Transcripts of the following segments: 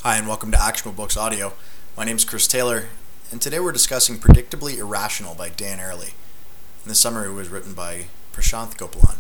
Hi, and welcome to Actionable Books Audio. My name is Chris Taylor, and today we're discussing Predictably Irrational by Dan Ariely. And the summary was written by Prashanth Gopalan.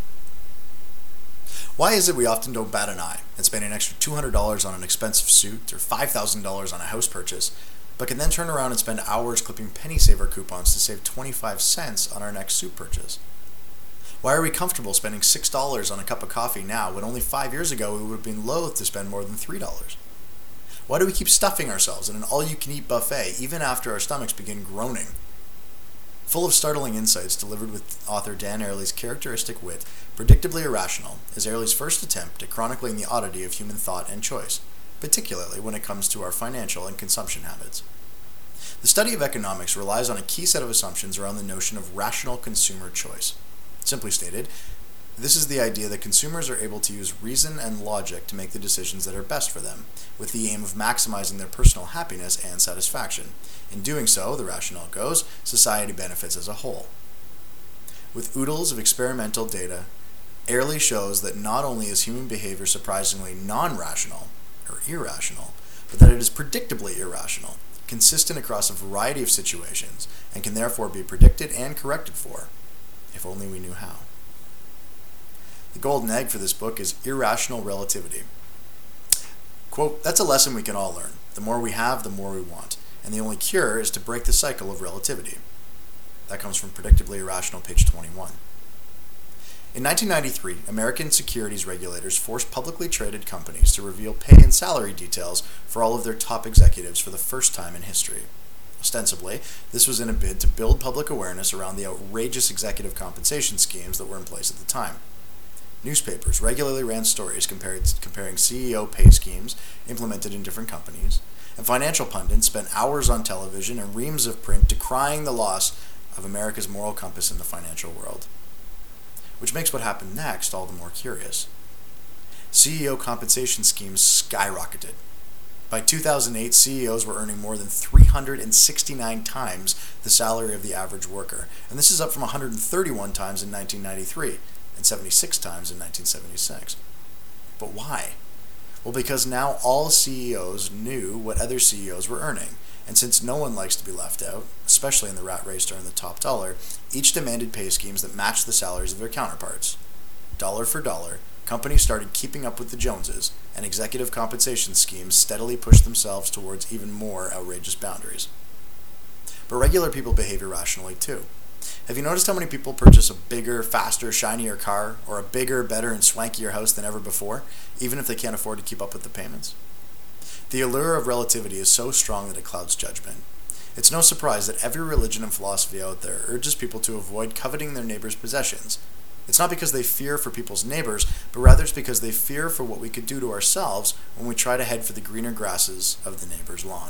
Why is it we often don't bat an eye and spend an extra $200 on an expensive suit or $5,000 on a house purchase, but can then turn around and spend hours clipping penny saver coupons to save 25 cents on our next suit purchase? Why are we comfortable spending $6 on a cup of coffee now when only 5 years ago we would have been loath to spend more than $3? Why do we keep stuffing ourselves in an all-you-can-eat buffet even after our stomachs begin groaning? Full of startling insights delivered with author Dan Ariely's characteristic wit, Predictably Irrational is Ariely's first attempt at chronicling the oddity of human thought and choice, particularly when it comes to our financial and consumption habits. The study of economics relies on a key set of assumptions around the notion of rational consumer choice. Simply stated, this is the idea that consumers are able to use reason and logic to make the decisions that are best for them, with the aim of maximizing their personal happiness and satisfaction. In doing so, the rationale goes, society benefits as a whole. With oodles of experimental data, Ariely shows that not only is human behavior surprisingly non-rational, or irrational, but that it is predictably irrational, consistent across a variety of situations, and can therefore be predicted and corrected for, if only we knew how. The golden egg for this book is irrational relativity. Quote, "That's a lesson we can all learn. The more we have, the more we want. And the only cure is to break the cycle of relativity." That comes from Predictably Irrational, page 21. In 1993, American securities regulators forced publicly traded companies to reveal pay and salary details for all of their top executives for the first time in history. Ostensibly, this was in a bid to build public awareness around the outrageous executive compensation schemes that were in place at the time. Newspapers regularly ran stories comparing CEO pay schemes implemented in different companies, and financial pundits spent hours on television and reams of print decrying the loss of America's moral compass in the financial world. Which makes what happened next all the more curious. CEO compensation schemes skyrocketed. By 2008, CEOs were earning more than 369 times the salary of the average worker, and this is up from 131 times in 1993. And 76 times in 1976. But why? Well, because now all CEOs knew what other CEOs were earning, and since no one likes to be left out, especially in the rat race to earn the top dollar, each demanded pay schemes that matched the salaries of their counterparts. Dollar for dollar, companies started keeping up with the Joneses, and executive compensation schemes steadily pushed themselves towards even more outrageous boundaries. But regular people behave irrationally too. Have you noticed how many people purchase a bigger, faster, shinier car, or a bigger, better, and swankier house than ever before, even if they can't afford to keep up with the payments? The allure of relativity is so strong that it clouds judgment. It's no surprise that every religion and philosophy out there urges people to avoid coveting their neighbor's possessions. It's not because they fear for people's neighbors, but rather it's because they fear for what we could do to ourselves when we try to head for the greener grasses of the neighbor's lawn.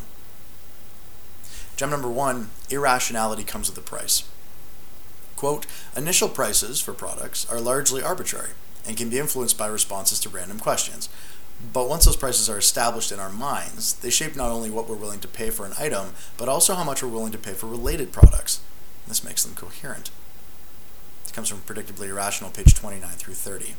Gem number 1, irrationality comes with a price. Quote, "Initial prices for products are largely arbitrary and can be influenced by responses to random questions. But once those prices are established in our minds, they shape not only what we're willing to pay for an item, but also how much we're willing to pay for related products. This makes them coherent." It comes from Predictably Irrational, page 29 through 30.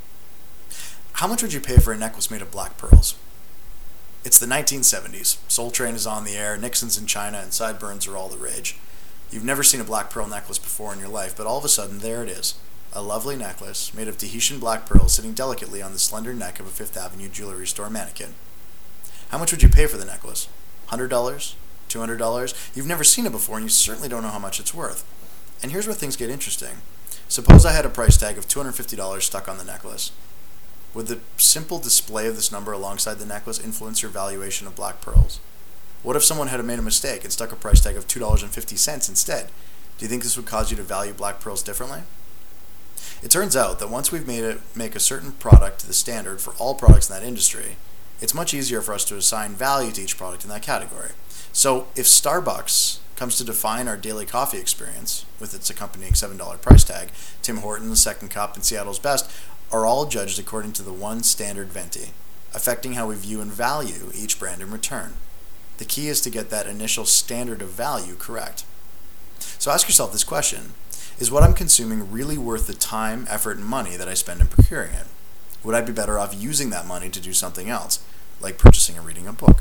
How much would you pay for a necklace made of black pearls? It's the 1970s. Soul Train is on the air, Nixon's in China, and sideburns are all the rage. You've never seen a black pearl necklace before in your life, but all of a sudden, there it is. A lovely necklace made of Tahitian black pearls sitting delicately on the slender neck of a Fifth Avenue jewelry store mannequin. How much would you pay for the necklace? $100? $200? You've never seen it before, and you certainly don't know how much it's worth. And here's where things get interesting. Suppose I had a price tag of $250 stuck on the necklace. Would the simple display of this number alongside the necklace influence your valuation of black pearls? What if someone had made a mistake and stuck a price tag of $2.50 instead? Do you think this would cause you to value black pearls differently? It turns out that once we've make a certain product the standard for all products in that industry, it's much easier for us to assign value to each product in that category. So if Starbucks comes to define our daily coffee experience, with its accompanying $7 price tag, Tim Hortons, Second Cup, and Seattle's Best are all judged according to the one standard venti, affecting how we view and value each brand in return. The key is to get that initial standard of value correct. So ask yourself this question: is what I'm consuming really worth the time, effort, and money that I spend in procuring it? Would I be better off using that money to do something else? like purchasing and reading a book.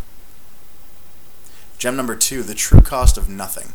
Gem number 2, the true cost of nothing.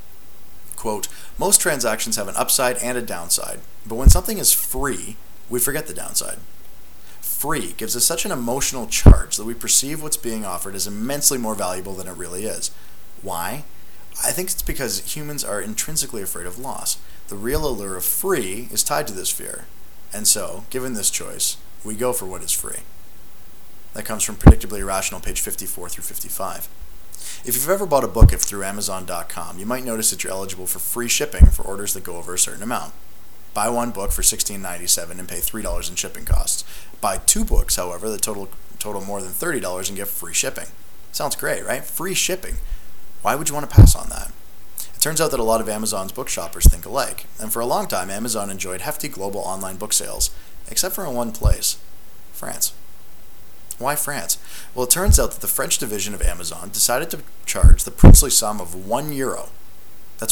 Quote, most transactions have an upside and a downside, but when something is free, we forget the downside. Free gives us such an emotional charge that we perceive what's being offered as immensely more valuable than it really is. Why? I think it's because humans are intrinsically afraid of loss. The real allure of free is tied to this fear. And so, given this choice, we go for what is free. That comes from Predictably Irrational, page 54 through 55. If you've ever bought a book through Amazon.com, you might notice that you're eligible for free shipping for orders that go over a certain amount. Buy one book for $16.97 and pay $3 in shipping costs. Buy 2 books, however, that total more than $30 and get free shipping. Sounds great, right? Free shipping. Why would you want to pass on that? It turns out that a lot of Amazon's book shoppers think alike, and for a long time Amazon enjoyed hefty global online book sales, except for in one place, France. Why France? Well, it turns out that the French division of Amazon decided to charge the princely sum of €1, that's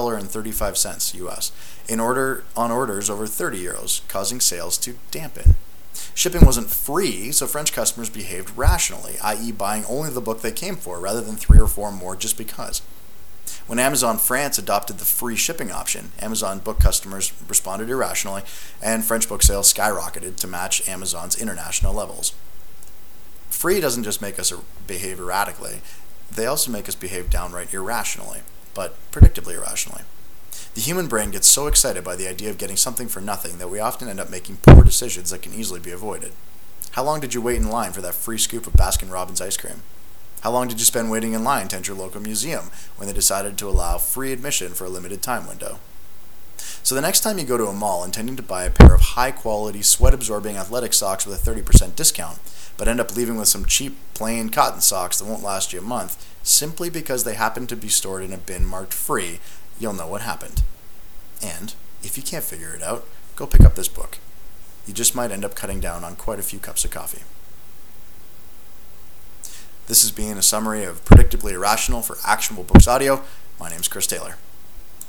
$1.35 US, on orders over €30, causing sales to dampen. Shipping wasn't free, so French customers behaved rationally, i.e. buying only the book they came for rather than 3 or 4 more just because. When Amazon France adopted the free shipping option, Amazon book customers responded irrationally, and French book sales skyrocketed to match Amazon's international levels. Free doesn't just make us behave erratically, they also make us behave downright irrationally, but predictably irrationally. The human brain gets so excited by the idea of getting something for nothing that we often end up making poor decisions that can easily be avoided. How long did you wait in line for that free scoop of Baskin-Robbins ice cream? How long did you spend waiting in line to enter your local museum when they decided to allow free admission for a limited time window? So the next time you go to a mall intending to buy a pair of high-quality, sweat-absorbing athletic socks with a 30% discount, but end up leaving with some cheap, plain cotton socks that won't last you a month, simply because they happen to be stored in a bin marked free, you'll know what happened. And, if you can't figure it out, go pick up this book. You just might end up cutting down on quite a few cups of coffee. This has been a summary of Predictably Irrational for Actionable Books Audio. My name's Chris Taylor.